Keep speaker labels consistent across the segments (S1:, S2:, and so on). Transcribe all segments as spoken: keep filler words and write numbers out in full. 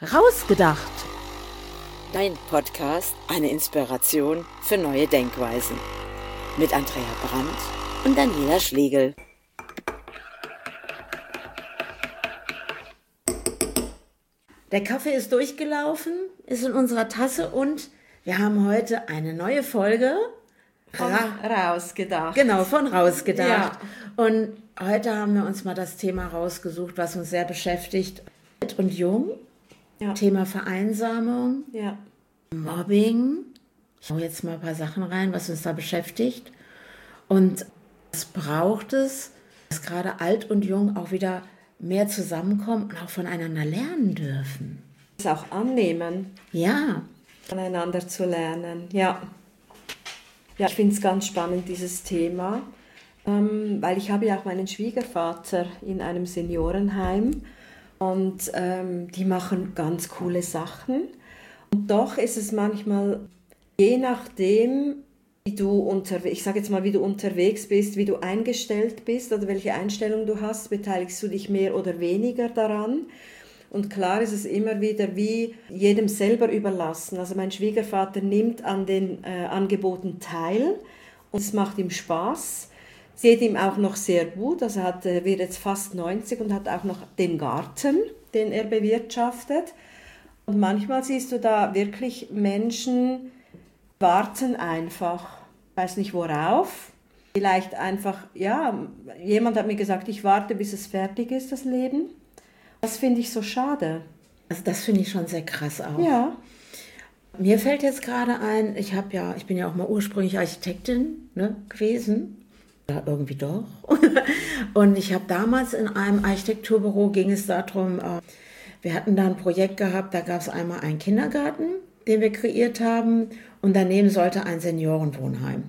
S1: Rausgedacht.
S2: Dein Podcast, eine Inspiration für neue Denkweisen. Mit Andrea Brandt und Daniela Schlegel.
S1: Der Kaffee ist durchgelaufen, ist in unserer Tasse und wir haben heute eine neue Folge.
S3: Von Ra- rausgedacht.
S1: Genau, von Rausgedacht.
S3: Ja.
S1: Und heute haben wir uns mal das Thema rausgesucht, was uns sehr beschäftigt. Alt und jung.
S3: Ja.
S1: Thema Vereinsamung,
S3: Ja.
S1: Mobbing. Ich hau jetzt mal ein paar Sachen rein, was uns da beschäftigt. Und was braucht es, dass gerade alt und jung auch wieder mehr zusammenkommen und auch voneinander lernen dürfen.
S3: Das auch annehmen,
S1: Ja,
S3: voneinander zu lernen. Ja. Ja, ich finde es ganz spannend, dieses Thema, ähm, weil ich habe ja auch meinen Schwiegervater in einem Seniorenheim und ähm, die machen ganz coole Sachen. Und doch ist es manchmal, je nachdem, wie du unterwegs, ich sage jetzt mal, wie du unterwegs bist, wie du eingestellt bist oder welche Einstellung du hast, beteiligst du dich mehr oder weniger daran. Und klar ist es immer wieder wie jedem selber überlassen. Also mein Schwiegervater nimmt an den äh, Angeboten teil und es macht ihm Spaß. Es geht ihm auch noch sehr gut. Also er hat, er wird jetzt fast neunzig und hat auch noch den Garten, den er bewirtschaftet. Und manchmal siehst du da wirklich Menschen warten einfach, weiß nicht worauf. Vielleicht einfach, ja, jemand hat mir gesagt, ich warte, bis es fertig ist, das Leben. Das finde ich so schade.
S1: also das finde ich schon sehr krass auch.
S3: Ja.
S1: Mir fällt jetzt gerade ein, ich habe ja, ich bin ja auch mal ursprünglich Architektin, ne, gewesen. Ja, irgendwie doch. Und ich habe damals in einem Architekturbüro, ging es darum, äh, wir hatten da ein Projekt gehabt, da gab es einmal einen Kindergarten, den wir kreiert haben, und daneben sollte ein Seniorenwohnheim.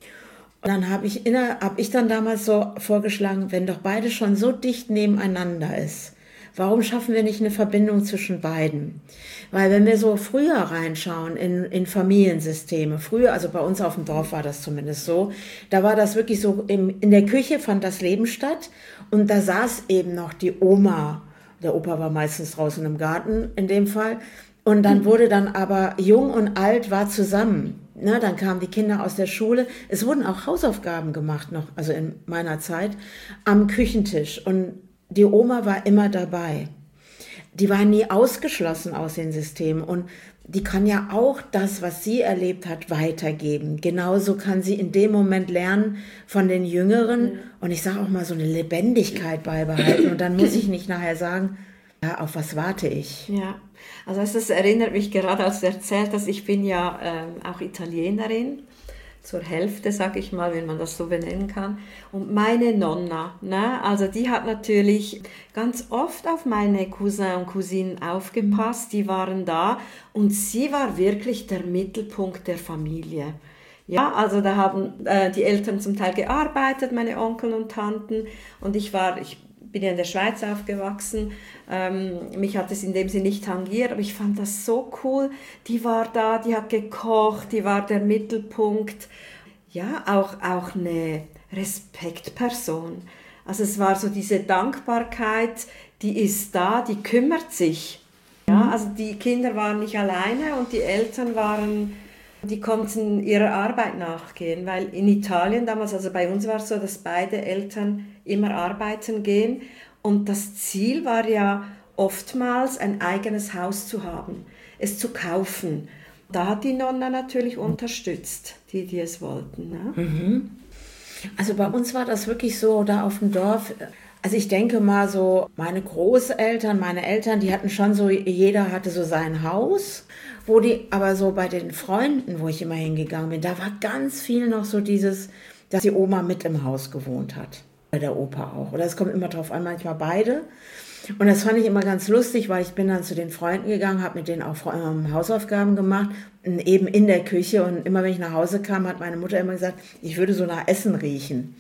S1: Und dann habe ich, hab ich dann damals so vorgeschlagen, wenn doch beide schon so dicht nebeneinander ist, warum schaffen wir nicht eine Verbindung zwischen beiden? Weil wenn wir so früher reinschauen in, in Familiensysteme, früher, also bei uns auf dem Dorf war das zumindest so, da war das wirklich so, im, in der Küche fand das Leben statt und da saß eben noch die Oma. Der Opa war meistens draußen im Garten in dem Fall. Und dann wurde dann aber jung und alt war zusammen. Ne, dann kamen die Kinder aus der Schule. Es wurden auch Hausaufgaben gemacht noch, also in meiner Zeit, am Küchentisch. Und die Oma war immer dabei. Die war nie ausgeschlossen aus den Systemen. Und die kann ja auch das, was sie erlebt hat, weitergeben. Genauso kann sie in dem Moment lernen von den Jüngeren. Mhm. Und ich sage auch mal, so eine Lebendigkeit beibehalten. Und dann muss ich nicht nachher sagen, ja, auf was warte ich?
S3: Ja, also das erinnert mich gerade, als du erzählt hast, ich bin ja ähm, auch Italienerin, zur Hälfte, sag ich mal, wenn man das so benennen kann. Und meine Nonna, ne, also die hat natürlich ganz oft auf meine Cousins und Cousinen aufgepasst, die waren da und sie war wirklich der Mittelpunkt der Familie. Ja, also da haben äh, die Eltern zum Teil gearbeitet, meine Onkel und Tanten, und ich war, ich bin ja in der Schweiz aufgewachsen, ähm, mich hat es in dem Sinne nicht tangiert, aber ich fand das so cool. Die war da, die hat gekocht, die war der Mittelpunkt. Ja, auch, auch eine Respektperson. Also es war so diese Dankbarkeit, die ist da, die kümmert sich. Ja, also die Kinder waren nicht alleine und die Eltern waren, die konnten ihrer Arbeit nachgehen, weil in Italien damals, also bei uns war es so, dass beide Eltern immer arbeiten gehen und das Ziel war ja oftmals ein eigenes Haus zu haben, es zu kaufen. Da hat die Nonna natürlich unterstützt, die, die es wollten. Ne?
S1: Mhm. Also bei uns war das wirklich so, da auf dem Dorf, also ich denke mal so, meine Großeltern, meine Eltern, die hatten schon so, jeder hatte so sein Haus, wo die, aber so bei den Freunden, wo ich immer hingegangen bin, da war ganz viel noch so dieses, dass die Oma mit im Haus gewohnt hat. Bei der Opa auch. Oder es kommt immer drauf an, manchmal beide. Und das fand ich immer ganz lustig, weil ich bin dann zu den Freunden gegangen, habe mit denen auch ähm, Hausaufgaben gemacht, eben in der Küche. Und immer wenn ich nach Hause kam, hat meine Mutter immer gesagt, ich würde so nach Essen riechen.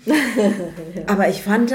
S1: Aber ich fand,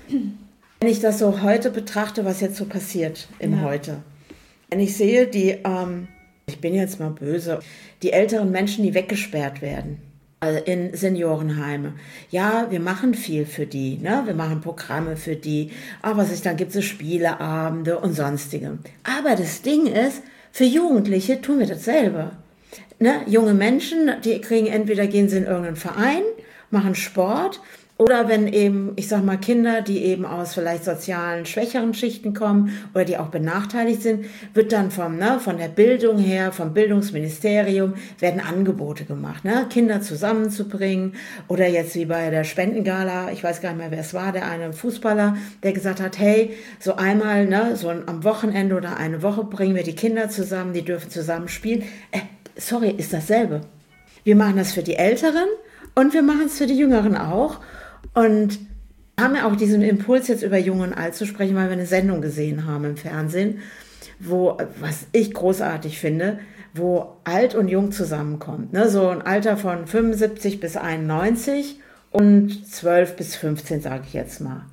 S1: wenn ich das so heute betrachte, was jetzt so passiert im ja. Heute. Wenn ich sehe, die, ähm, ich bin jetzt mal böse, die älteren Menschen, die weggesperrt werden. in Seniorenheime. Ja, wir machen viel für die, ne? Wir machen Programme für die. Aber was ist, dann gibt es Spieleabende und sonstige. Aber das Ding ist, für Jugendliche tun wir dasselbe. Ne? Junge Menschen, die kriegen entweder gehen sie in irgendeinen Verein, machen Sport. Oder wenn eben, ich sag mal, Kinder, die eben aus vielleicht sozialen, schwächeren Schichten kommen oder die auch benachteiligt sind, wird dann vom, ne, von der Bildung her, vom Bildungsministerium, werden Angebote gemacht, ne, Kinder zusammenzubringen. Oder jetzt wie bei der Spendengala, ich weiß gar nicht mehr, wer es war, der eine Fußballer, der gesagt hat, hey, so einmal, ne, so am Wochenende oder eine Woche bringen wir die Kinder zusammen, die dürfen zusammen spielen. Äh, sorry, ist dasselbe. Wir machen das für die Älteren und wir machen es für die Jüngeren auch. Und haben ja auch diesen Impuls, jetzt über Jung und Alt zu sprechen, weil wir eine Sendung gesehen haben im Fernsehen, wo, was ich großartig finde, wo Alt und Jung zusammenkommt. Ne? So ein Alter von fünfundsiebzig bis einundneunzig und zwölf bis fünfzehn, sage ich jetzt mal.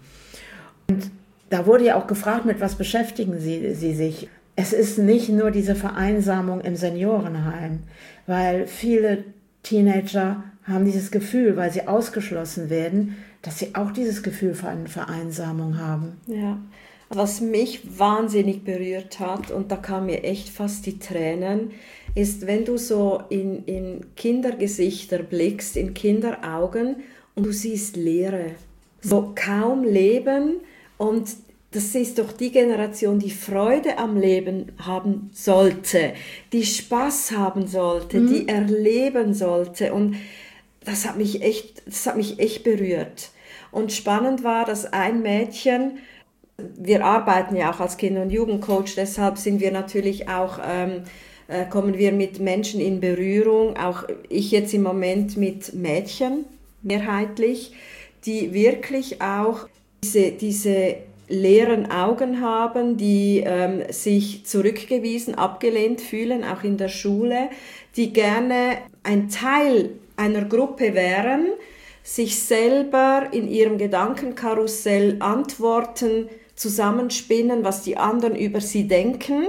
S1: Und da wurde ja auch gefragt, mit was beschäftigen Sie, Sie sich? Es ist nicht nur diese Vereinsamung im Seniorenheim, weil viele Teenager haben dieses Gefühl, weil sie ausgeschlossen werden, dass sie auch dieses Gefühl von Vereinsamung haben.
S3: Ja, was mich wahnsinnig berührt hat, und da kamen mir echt fast die Tränen, ist, wenn du so in, in Kindergesichter blickst, in Kinderaugen, und du siehst Leere, so kaum Leben, und das ist doch die Generation, die Freude am Leben haben sollte, die Spaß haben sollte, mhm. die erleben sollte. Und das hat mich echt, das hat mich echt berührt. Und spannend war, dass ein Mädchen, wir arbeiten ja auch als Kinder- und Jugendcoach, deshalb sind wir natürlich auch, ähm, äh, kommen wir mit Menschen in Berührung, auch ich jetzt im Moment mit Mädchen, mehrheitlich, die wirklich auch diese, diese leeren Augen haben, die ähm, sich zurückgewiesen, abgelehnt fühlen, auch in der Schule, die gerne ein Teil einer Gruppe wären, sich selber in ihrem Gedankenkarussell Antworten zusammenspinnen, was die anderen über sie denken.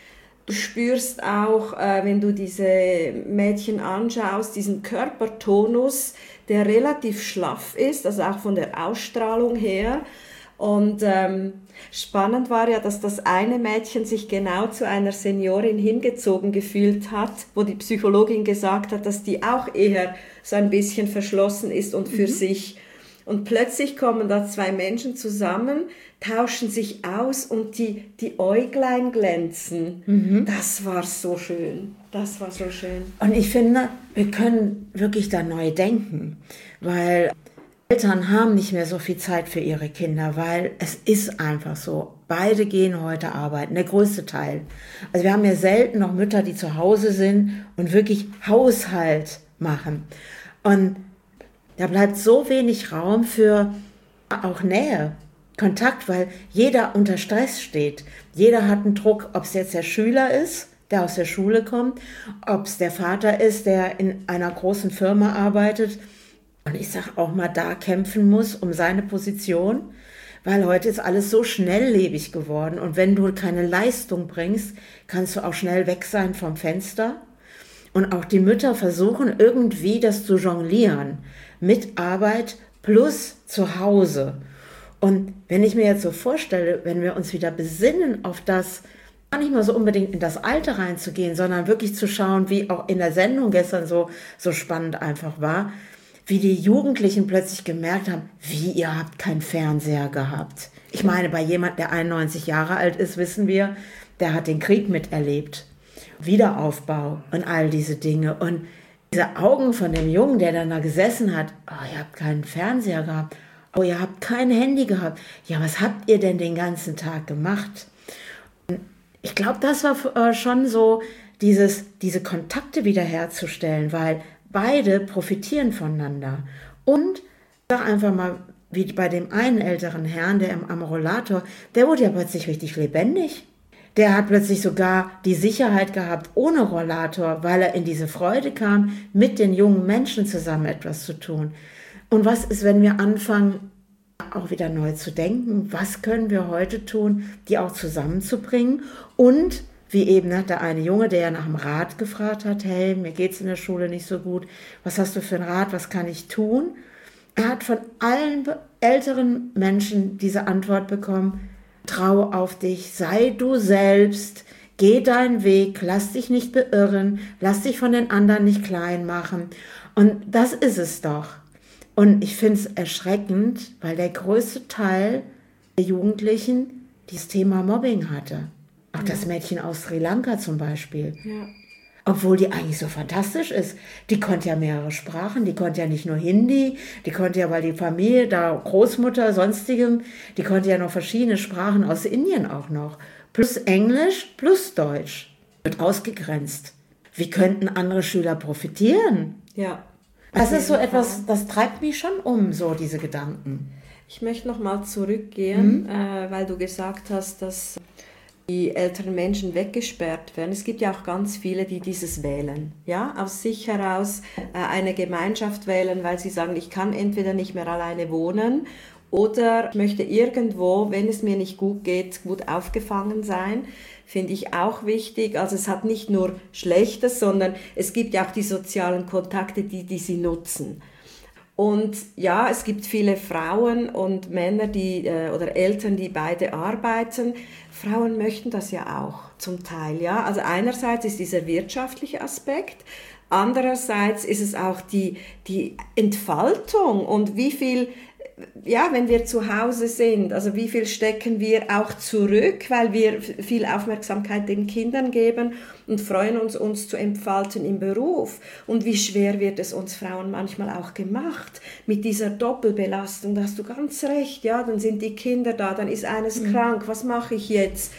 S3: Du spürst auch, äh, wenn du diese Mädchen anschaust, diesen Körpertonus, der relativ schlaff ist, also auch von der Ausstrahlung her. Und ähm, spannend war ja, dass das eine Mädchen sich genau zu einer Seniorin hingezogen gefühlt hat, wo die Psychologin gesagt hat, dass die auch eher so ein bisschen verschlossen ist und für mhm. sich. Und plötzlich kommen da zwei Menschen zusammen, tauschen sich aus und die, die Äuglein glänzen. Mhm. Das war so schön. Das war so schön.
S1: Und ich finde, wir können wirklich da neu denken, weil Eltern haben nicht mehr so viel Zeit für ihre Kinder, weil es ist einfach so. Beide gehen heute arbeiten, der größte Teil. Also wir haben ja selten noch Mütter, die zu Hause sind und wirklich Haushalt machen. Und da bleibt so wenig Raum für auch Nähe, Kontakt, weil jeder unter Stress steht. Jeder hat einen Druck, ob es jetzt der Schüler ist, der aus der Schule kommt, ob es der Vater ist, der in einer großen Firma arbeitet, und ich sage auch mal, da kämpfen muss um seine Position, weil heute ist alles so schnelllebig geworden. Und wenn du keine Leistung bringst, kannst du auch schnell weg sein vom Fenster. Und auch die Mütter versuchen irgendwie das zu jonglieren mit Arbeit plus zu Hause. Und wenn ich mir jetzt so vorstelle, wenn wir uns wieder besinnen auf das, gar nicht mal so unbedingt in das Alter reinzugehen, sondern wirklich zu schauen, wie auch in der Sendung gestern so, so spannend einfach war, wie die Jugendlichen plötzlich gemerkt haben, wie, ihr habt keinen Fernseher gehabt. Ich meine, bei jemand, der einundneunzig Jahre alt ist, wissen wir, der hat den Krieg miterlebt. Wiederaufbau und all diese Dinge. Und diese Augen von dem Jungen, der dann da gesessen hat, oh, ihr habt keinen Fernseher gehabt, oh, ihr habt kein Handy gehabt. Ja, was habt ihr denn den ganzen Tag gemacht? Und ich glaube, das war äh, schon so, dieses, diese Kontakte wiederherzustellen, weil beide profitieren voneinander. Und ich sage einfach mal, wie bei dem einen älteren Herrn, der im, am Rollator, der wurde ja plötzlich richtig lebendig. Der hat plötzlich sogar die Sicherheit gehabt, ohne Rollator, weil er in diese Freude kam, mit den jungen Menschen zusammen etwas zu tun. Und was ist, wenn wir anfangen, auch wieder neu zu denken? Was können wir heute tun, die auch zusammenzubringen? Und wie eben ne, der eine Junge, der ja nach dem Rat gefragt hat, hey, mir geht's in der Schule nicht so gut, was hast du für einen Rat, was kann ich tun? Er hat von allen älteren Menschen diese Antwort bekommen, trau auf dich, sei du selbst, geh deinen Weg, lass dich nicht beirren, lass dich von den anderen nicht klein machen. Und das ist es doch. Und ich finde es erschreckend, weil der größte Teil der Jugendlichen dieses Thema Mobbing hatte. Auch das Mädchen aus Sri Lanka zum Beispiel.
S3: Ja.
S1: Obwohl die eigentlich so fantastisch ist. Die konnte ja mehrere Sprachen, die konnte ja nicht nur Hindi, die konnte ja, weil die Familie, da Großmutter, sonstigem, die konnte ja noch verschiedene Sprachen aus Indien auch noch. Plus Englisch, plus Deutsch. Wird ausgegrenzt. Wie könnten andere Schüler profitieren?
S3: Ja.
S1: Das ist so etwas, das treibt mich schon um, so diese Gedanken.
S3: Ich möchte nochmal zurückgehen,
S1: Mhm.
S3: äh, weil du gesagt hast, dass die älteren Menschen weggesperrt werden. Es gibt ja auch ganz viele, die dieses wählen, ja, aus sich heraus äh, eine Gemeinschaft wählen, weil sie sagen, ich kann entweder nicht mehr alleine wohnen oder ich möchte irgendwo, wenn es mir nicht gut geht, gut aufgefangen sein. Finde ich auch wichtig. Also es hat nicht nur Schlechtes, sondern es gibt ja auch die sozialen Kontakte, die, die sie nutzen. Und ja, es gibt viele Frauen und Männer, die äh, oder Eltern, die beide arbeiten. Frauen möchten das ja auch zum Teil, ja. Also einerseits ist dieser wirtschaftliche Aspekt, andererseits ist es auch die, die Entfaltung und wie viel, ja, wenn wir zu Hause sind, also wie viel stecken wir auch zurück, weil wir viel Aufmerksamkeit den Kindern geben und freuen uns, uns zu entfalten im Beruf. Und wie schwer wird es uns Frauen manchmal auch gemacht mit dieser Doppelbelastung. Da hast du ganz recht, ja, dann sind die Kinder da, dann ist eines mhm. krank, was mache ich jetzt?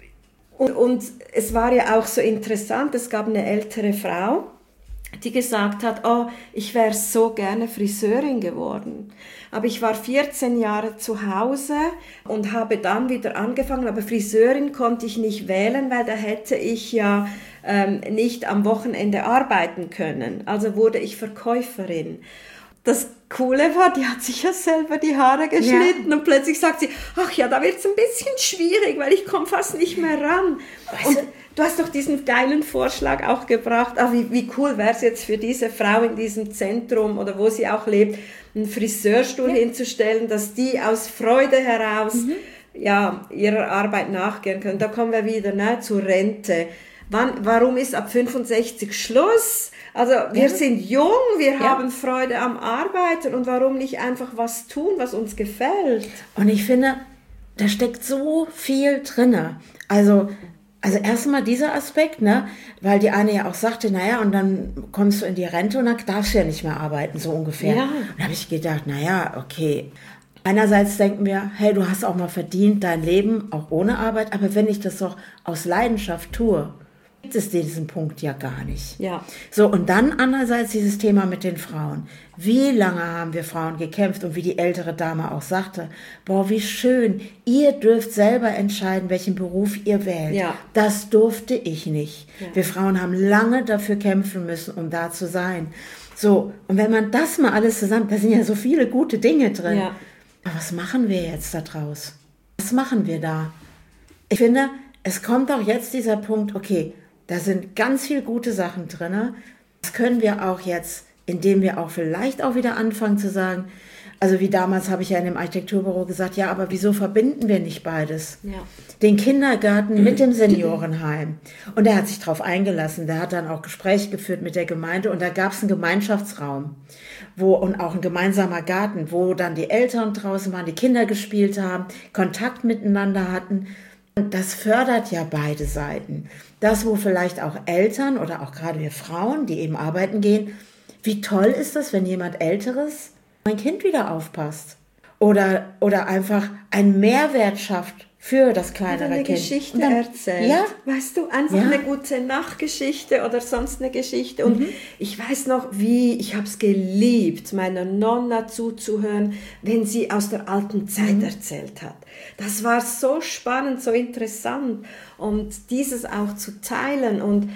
S3: Und, und es war ja auch so interessant, es gab eine ältere Frau, die gesagt hat, oh, ich wäre so gerne Friseurin geworden. Aber ich war vierzehn Jahre zu Hause und habe dann wieder angefangen, aber Friseurin konnte ich nicht wählen, weil da hätte ich ja ähm, nicht am Wochenende arbeiten können. Also wurde ich Verkäuferin. Das Coole war, die hat sich ja selber die Haare geschnitten ja. und plötzlich sagt sie, ach ja, da wird es ein bisschen schwierig, weil ich komme fast nicht mehr ran. Weißt und du hast doch diesen geilen Vorschlag auch gebracht, ah, wie, wie cool wäre es jetzt für diese Frau in diesem Zentrum oder wo sie auch lebt, einen Friseurstuhl ja. hinzustellen, dass die aus Freude heraus mhm. ja, ihrer Arbeit nachgehen können. Da kommen wir wieder ne, zur Rente. Wann, warum ist ab fünfundsechzig Schluss? Also wir ja. sind jung, wir ja. haben Freude am Arbeiten und warum nicht einfach was tun, was uns gefällt?
S1: Und ich finde, da steckt so viel drin. Also, also erstmal dieser Aspekt, ne, weil die eine ja auch sagte, naja, und dann kommst du in die Rente und dann darfst du ja nicht mehr arbeiten, so ungefähr.
S3: Ja.
S1: Und da habe ich gedacht, naja, okay. Einerseits denken wir, hey, du hast auch mal verdient dein Leben, auch ohne Arbeit, aber wenn ich das doch aus Leidenschaft tue, gibt es diesen Punkt ja gar nicht.
S3: Ja.
S1: So, und dann andererseits dieses Thema mit den Frauen. Wie lange haben wir Frauen gekämpft und wie die ältere Dame auch sagte, boah, wie schön, ihr dürft selber entscheiden, welchen Beruf ihr wählt.
S3: Ja.
S1: Das durfte ich nicht.
S3: Ja.
S1: Wir Frauen haben lange dafür kämpfen müssen, um da zu sein. So, und wenn man das mal alles zusammen, da sind ja so viele gute Dinge drin.
S3: Ja.
S1: Aber was machen wir jetzt da draus? Was machen wir da? Ich finde, es kommt auch jetzt dieser Punkt, okay, da sind ganz viele gute Sachen drin. Das können wir auch jetzt, indem wir auch vielleicht auch wieder anfangen zu sagen, also wie damals habe ich ja in dem Architekturbüro gesagt, ja, aber wieso verbinden wir nicht beides?
S3: Ja.
S1: Den Kindergarten mit dem Seniorenheim. Und er hat sich darauf eingelassen. Der hat dann auch Gespräche geführt mit der Gemeinde und da gab es einen Gemeinschaftsraum wo, und auch ein gemeinsamer Garten, wo dann die Eltern draußen waren, die Kinder gespielt haben, Kontakt miteinander hatten. Und das fördert ja beide Seiten. Das, wo vielleicht auch Eltern oder auch gerade wir Frauen, die eben arbeiten gehen, wie toll ist das, wenn jemand Älteres mein Kind wieder aufpasst oder, oder einfach einen Mehrwert schafft für das kleinere
S3: oder eine
S1: Kind.
S3: Geschichte
S1: dann,
S3: erzählt.
S1: Ja,
S3: weißt du, einfach
S1: ja.
S3: eine gute Nachtgeschichte oder sonst eine Geschichte. Und mhm. ich weiß noch, wie, ich habe es geliebt, meiner Nonna zuzuhören, wenn sie aus der alten Zeit mhm. erzählt hat. Das war so spannend, so interessant. Und dieses auch zu teilen. Und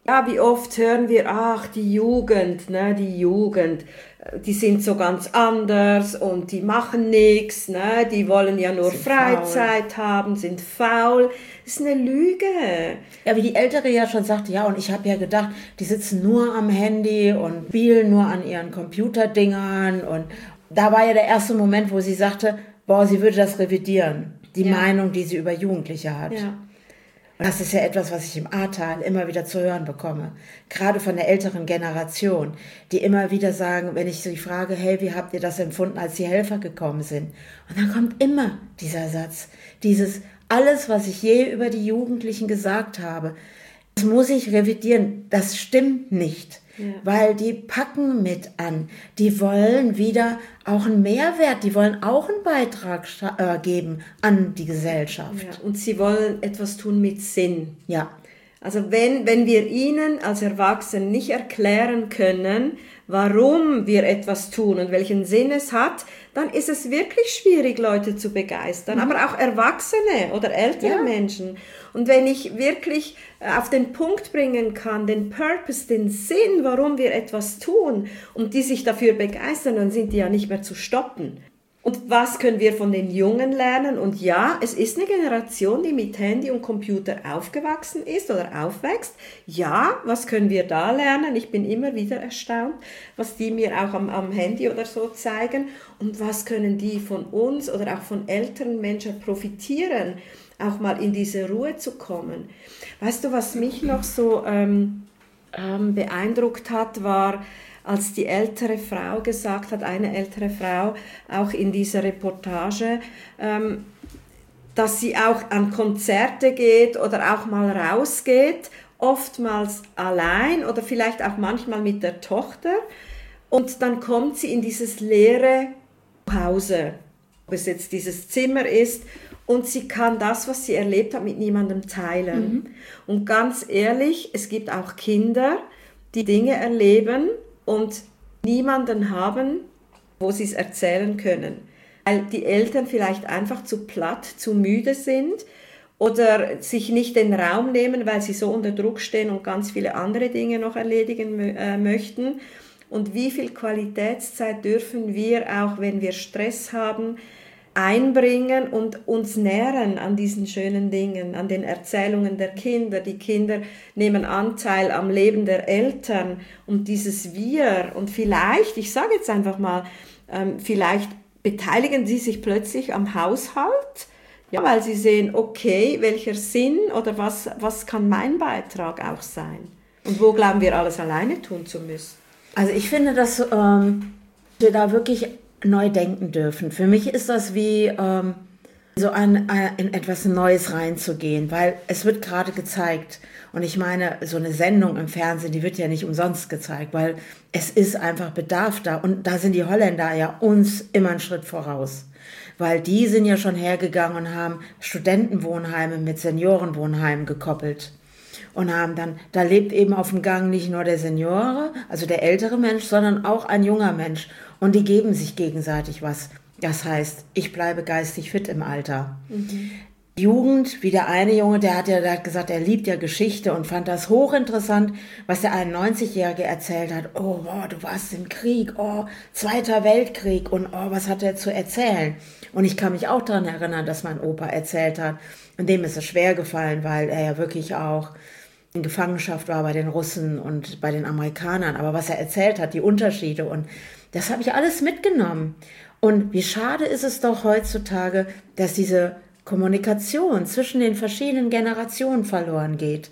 S3: Ja, wie oft hören wir, ach, die Jugend, ne, die Jugend, die sind so ganz anders und die machen nichts, ne, die wollen ja nur sind Freizeit faul. haben, sind faul. Das ist eine Lüge.
S1: Ja, wie die Ältere ja schon sagte, ja, und ich habe ja gedacht, die sitzen nur am Handy und spielen nur an ihren Computerdingern. Und da war ja der erste Moment, wo sie sagte, boah, sie würde das revidieren, die ja. Meinung, die sie über Jugendliche hat.
S3: Ja.
S1: Und das ist ja etwas, was ich im Ahrtal immer wieder zu hören bekomme. Gerade von der älteren Generation, die immer wieder sagen, wenn ich sie frage, hey, wie habt ihr das empfunden, als die Helfer gekommen sind? Und dann kommt immer dieser Satz, dieses, alles, was ich je über die Jugendlichen gesagt habe, das muss ich revidieren, das stimmt nicht. Ja. Weil die packen mit an, die wollen wieder auch einen Mehrwert, die wollen auch einen Beitrag äh, geben an die Gesellschaft.
S3: Ja, und sie wollen etwas tun mit Sinn.
S1: Ja.
S3: Also wenn, wenn wir ihnen als Erwachsenen nicht erklären können, warum wir etwas tun und welchen Sinn es hat, dann ist es wirklich schwierig, Leute zu begeistern, mhm. aber auch Erwachsene oder ältere ja. Menschen. Und wenn ich wirklich auf den Punkt bringen kann, den Purpose, den Sinn, warum wir etwas tun und die sich dafür begeistern, dann sind die ja nicht mehr zu stoppen. Und was können wir von den Jungen lernen? Und ja, es ist eine Generation, die mit Handy und Computer aufgewachsen ist oder aufwächst. Ja, was können wir da lernen? Ich bin immer wieder erstaunt, was die mir auch am, am Handy oder so zeigen. Und was können die von uns oder auch von älteren Menschen profitieren, auch mal in diese Ruhe zu kommen? Weißt du, was mich noch so ähm, ähm, beeindruckt hat, war, als die ältere Frau gesagt hat, eine ältere Frau, auch in dieser Reportage, ähm, dass sie auch an Konzerte geht oder auch mal rausgeht, oftmals allein oder vielleicht auch manchmal mit der Tochter. Und dann kommt sie in dieses leere Hause, ob es jetzt dieses Zimmer ist, und sie kann das, was sie erlebt hat, mit niemandem teilen. Mhm. Und ganz ehrlich, es gibt auch Kinder, die Dinge erleben und niemanden haben, wo sie es erzählen können. Weil die Eltern vielleicht einfach zu platt, zu müde sind oder sich nicht den Raum nehmen, weil sie so unter Druck stehen und ganz viele andere Dinge noch erledigen äh, möchten. Und wie viel Qualitätszeit dürfen wir, auch wenn wir Stress haben, einbringen und uns nähren an diesen schönen Dingen, an den Erzählungen der Kinder. Die Kinder nehmen Anteil am Leben der Eltern und dieses Wir. Und vielleicht, ich sage jetzt einfach mal, ähm, vielleicht beteiligen sie sich plötzlich am Haushalt, ja, weil sie sehen, okay, welcher Sinn oder was, was kann mein Beitrag auch sein? Und wo glauben wir, alles alleine tun zu müssen?
S1: Also ich finde, dass ähm, wir da wirklich neu denken dürfen. Für mich ist das wie ähm, so ein, ein, in etwas Neues reinzugehen, weil es wird gerade gezeigt. Und ich meine, so eine Sendung im Fernsehen, die wird ja nicht umsonst gezeigt, weil es ist einfach Bedarf da. Und da sind die Holländer ja uns immer einen Schritt voraus. Weil die sind ja schon hergegangen und haben Studentenwohnheime mit Seniorenwohnheimen gekoppelt. Und haben dann, da lebt eben auf dem Gang nicht nur der Seniore, also der ältere Mensch, sondern auch ein junger Mensch. Und die geben sich gegenseitig was. Das heißt, ich bleibe geistig fit im Alter. Mhm. Jugend, wie der eine Junge, der hat ja der hat gesagt, er liebt ja Geschichte und fand das hochinteressant, was der einundneunzigjährige erzählt hat. Oh, boah, du warst im Krieg, oh, Zweiter Weltkrieg und oh, was hat er zu erzählen? Und ich kann mich auch daran erinnern, dass mein Opa erzählt hat. Und dem ist es schwer gefallen, weil er ja wirklich auch in Gefangenschaft war bei den Russen und bei den Amerikanern. Aber was er erzählt hat, die Unterschiede, und das habe ich alles mitgenommen. Und wie schade ist es doch heutzutage, dass diese Kommunikation zwischen den verschiedenen Generationen verloren geht.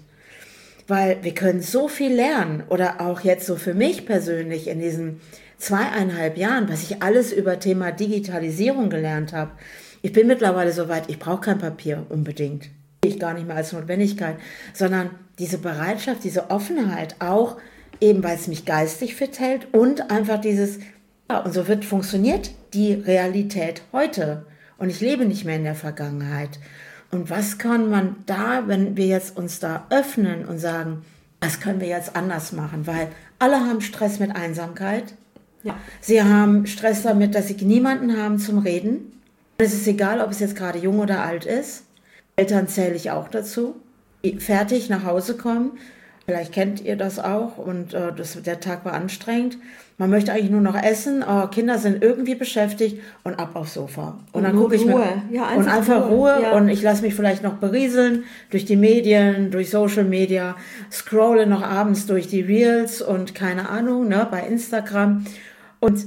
S1: Weil wir können so viel lernen, oder auch jetzt so für mich persönlich in diesen zweieinhalb Jahren, was ich alles über Thema Digitalisierung gelernt habe. Ich bin mittlerweile so weit, ich brauche kein Papier unbedingt. Ich gar nicht mehr als Notwendigkeit, sondern diese Bereitschaft, diese Offenheit auch, eben weil es mich geistig fit hält und einfach dieses, ja, und so wird funktioniert die Realität heute. Und ich lebe nicht mehr in der Vergangenheit. Und was kann man da, wenn wir jetzt uns da öffnen und sagen, das können wir jetzt anders machen, weil alle haben Stress mit Einsamkeit. Ja. Sie haben Stress damit, dass sie niemanden haben zum Reden. Es ist egal, ob es jetzt gerade jung oder alt ist. Eltern zähle ich auch dazu, die fertig nach Hause kommen, Vielleicht kennt ihr das auch und äh, das, der Tag war anstrengend. Man möchte eigentlich nur noch essen, aber Kinder sind irgendwie beschäftigt und ab aufs Sofa. Und, und dann gucke ich mir
S3: ja, einfach
S1: und einfach Ruhe, Ruhe
S3: ja.
S1: und ich lasse mich vielleicht noch berieseln durch die Medien, durch Social Media, scrolle noch abends durch die Reels und keine Ahnung, ne, bei Instagram. Und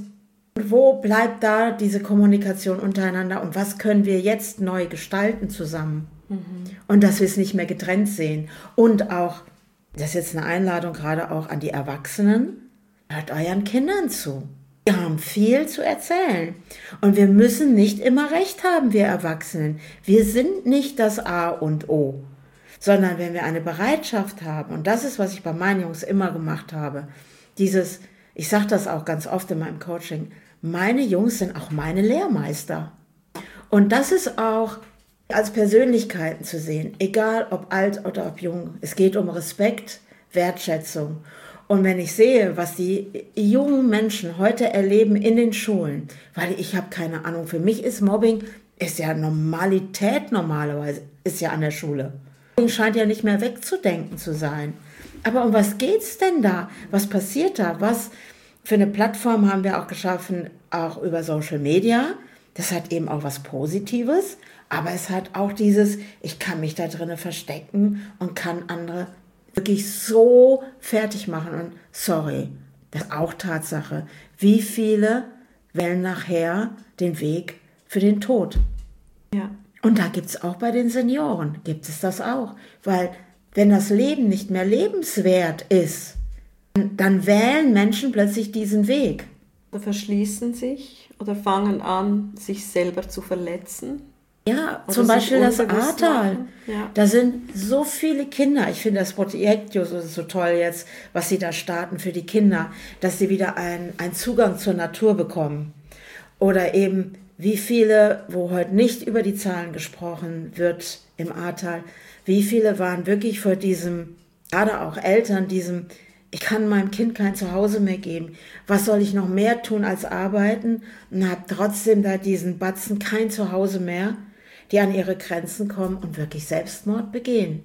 S1: wo bleibt da diese Kommunikation untereinander und was können wir jetzt neu gestalten zusammen? Mhm. Und dass wir es nicht mehr getrennt sehen. Und auch, das ist jetzt eine Einladung gerade auch an die Erwachsenen, hört euren Kindern zu. Wir haben viel zu erzählen. Und wir müssen nicht immer recht haben, wir Erwachsenen. Wir sind nicht das A und O. Sondern wenn wir eine Bereitschaft haben, und das ist, was ich bei meinen Jungs immer gemacht habe, dieses, ich sage das auch ganz oft in meinem Coaching, meine Jungs sind auch meine Lehrmeister. Und das ist auch als Persönlichkeiten zu sehen, egal ob alt oder ob jung. Es geht um Respekt, Wertschätzung. Und wenn ich sehe, was die jungen Menschen heute erleben in den Schulen, weil ich habe keine Ahnung, für mich ist Mobbing, ist ja Normalität normalerweise, ist ja an der Schule. Mobbing scheint ja nicht mehr wegzudenken zu sein. Aber um was geht's denn da? Was passiert da? Was für eine Plattform haben wir auch geschaffen, auch über Social Media? Das hat eben auch was Positives, aber es hat auch dieses, ich kann mich da drinnen verstecken und kann andere wirklich so fertig machen. Und sorry, das ist auch Tatsache. Wie viele wählen nachher den Weg für den Tod?
S3: Ja.
S1: Und da gibt es auch bei den Senioren, gibt es das auch. Weil wenn das Leben nicht mehr lebenswert ist, dann wählen Menschen plötzlich diesen Weg.
S3: Oder verschließen sich oder fangen an, sich selber zu verletzen.
S1: Ja,
S3: oder
S1: zum Beispiel das
S3: unbewusst
S1: Ahrtal.
S3: Ja.
S1: Da sind so viele Kinder. Ich finde das Projekt so, so toll jetzt, was sie da starten für die Kinder, dass sie wieder einen Zugang zur Natur bekommen. Oder eben, wie viele, wo heute nicht über die Zahlen gesprochen wird im Ahrtal, wie viele waren wirklich vor diesem, gerade auch Eltern, diesem, ich kann meinem Kind kein Zuhause mehr geben. Was soll ich noch mehr tun als arbeiten? Und habe trotzdem da diesen Batzen kein Zuhause mehr, die an ihre Grenzen kommen und wirklich Selbstmord begehen.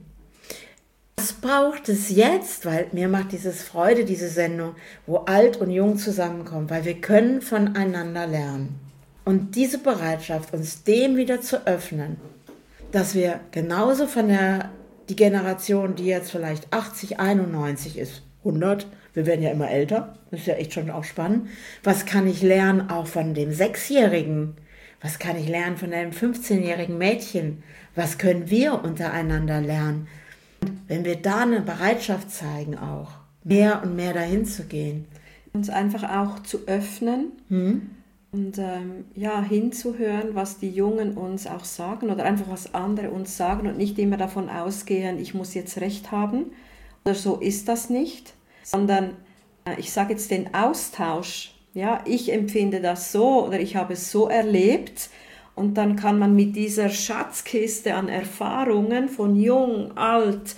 S1: Was braucht es jetzt? Weil mir macht dieses Freude, diese Sendung, wo alt und jung zusammenkommen, weil wir können voneinander lernen. Und diese Bereitschaft, uns dem wieder zu öffnen, dass wir genauso von der, die Generation, die jetzt vielleicht achtzig, einundneunzig ist, hundert, wir werden ja immer älter, das ist ja echt schon auch spannend. Was kann ich lernen auch von dem Sechsjährigen? Was kann ich lernen von einem fünfzehnjährigen Mädchen? Was können wir untereinander lernen? Und wenn wir da eine Bereitschaft zeigen auch, mehr und mehr dahin zu gehen.
S3: Uns einfach auch zu öffnen hm? und ähm, ja, hinzuhören, was die Jungen uns auch sagen oder einfach was andere uns sagen und nicht immer davon ausgehen, ich muss jetzt Recht haben oder so ist das nicht, sondern äh, ich sage jetzt den Austausch. Ja, ich empfinde das so oder ich habe es so erlebt und dann kann man mit dieser Schatzkiste an Erfahrungen von jung, alt,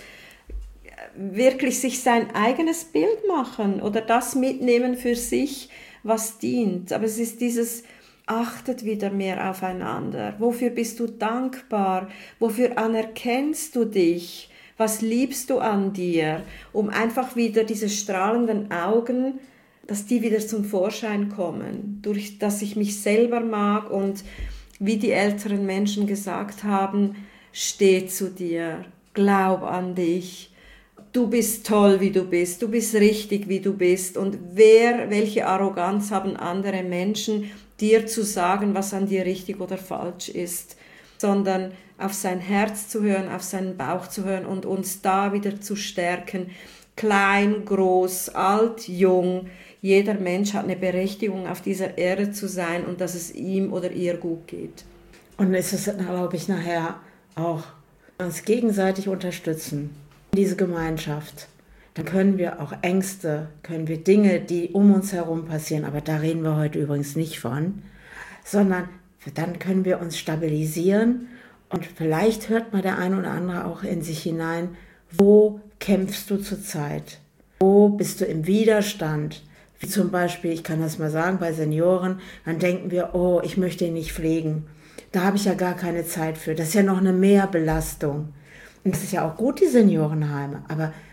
S3: wirklich sich sein eigenes Bild machen oder das mitnehmen für sich, was dient. Aber es ist dieses, achtet wieder mehr aufeinander. Wofür bist du dankbar? Wofür anerkennst du dich? Was liebst du an dir? Um einfach wieder diese strahlenden Augen, dass die wieder zum Vorschein kommen, durch dass ich mich selber mag und wie die älteren Menschen gesagt haben, steh zu dir, glaub an dich, du bist toll, wie du bist, du bist richtig, wie du bist und wer, welche Arroganz haben andere Menschen, dir zu sagen, was an dir richtig oder falsch ist, sondern auf sein Herz zu hören, auf seinen Bauch zu hören und uns da wieder zu stärken, klein, groß, alt, jung. Jeder Mensch hat eine Berechtigung, auf dieser Erde zu sein und dass es ihm oder ihr gut geht.
S1: Und es ist, glaube ich, nachher auch uns gegenseitig unterstützen, diese Gemeinschaft. Dann können wir auch Ängste, können wir Dinge, die um uns herum passieren, aber da reden wir heute übrigens nicht von, sondern dann können wir uns stabilisieren und vielleicht hört mal der eine oder andere auch in sich hinein, wo kämpfst du zurzeit? Wo bist du im Widerstand? Wie zum Beispiel, ich kann das mal sagen, bei Senioren, dann denken wir, oh, ich möchte ihn nicht pflegen. Da habe ich ja gar keine Zeit für. Das ist ja noch eine Mehrbelastung. Und das ist ja auch gut, die Seniorenheime. Aber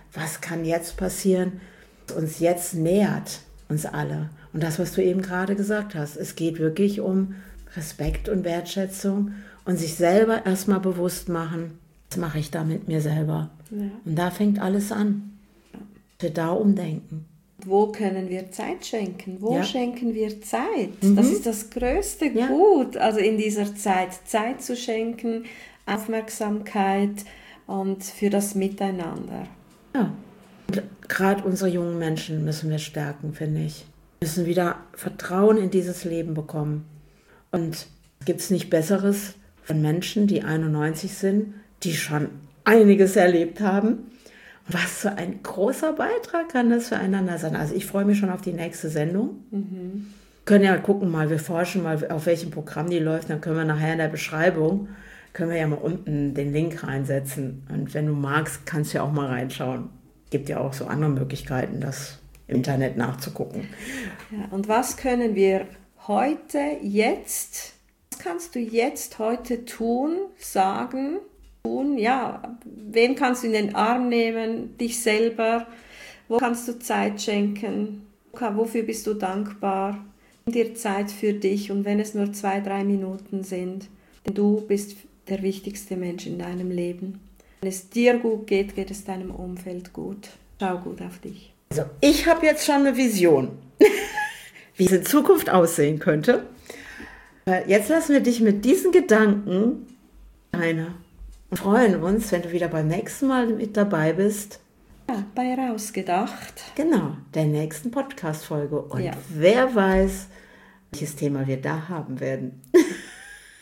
S1: was kann jetzt passieren, was uns jetzt nähert, uns alle. Und das, was du eben gerade gesagt hast, es geht wirklich um Respekt und Wertschätzung und sich selber erstmal bewusst machen, was mache ich da mit mir selber. Ja. Und da fängt alles an. Wir da umdenken.
S3: Wo können wir Zeit schenken? Wo ja. schenken wir Zeit?
S1: Mhm.
S3: Das ist das größte ja. Gut, also in dieser Zeit Zeit zu schenken, Aufmerksamkeit und für das Miteinander.
S1: Ja, und gerade unsere jungen Menschen müssen wir stärken, finde ich. Wir müssen wieder Vertrauen in dieses Leben bekommen. Und gibt es nicht Besseres von Menschen, die einundneunzig sind, die schon einiges erlebt haben? Was für ein großer Beitrag kann das füreinander sein. Also ich freue mich schon auf die nächste Sendung. Mhm. Können ja gucken mal, wir forschen mal, auf welchem Programm die läuft. Dann können wir nachher in der Beschreibung, können wir ja mal unten den Link reinsetzen. Und wenn du magst, kannst du ja auch mal reinschauen. Gibt ja auch so andere Möglichkeiten, das im Internet nachzugucken.
S3: Ja, und was können wir heute, jetzt, was kannst du jetzt heute tun, sagen, tun, ja, wem kannst du in den Arm nehmen, dich selber, wo kannst du Zeit schenken, wofür bist du dankbar, nimm dir Zeit für dich und wenn es nur zwei, drei Minuten sind, denn du bist der wichtigste Mensch in deinem Leben. Wenn es dir gut geht, geht es deinem Umfeld gut. Schau gut auf dich.
S1: Also ich habe jetzt schon eine Vision, wie es in Zukunft aussehen könnte. Jetzt lassen wir dich mit diesen Gedanken eine und freuen uns, wenn du wieder beim nächsten Mal mit dabei bist.
S3: Ja, bei Rausgedacht.
S1: Genau, der nächsten Podcast-Folge. Und
S3: ja.
S1: wer weiß, welches Thema wir da haben werden.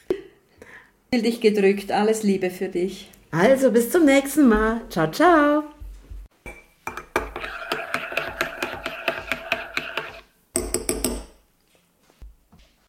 S3: Ich will dich gedrückt. Alles Liebe für dich.
S1: Also bis zum nächsten Mal. Ciao, ciao.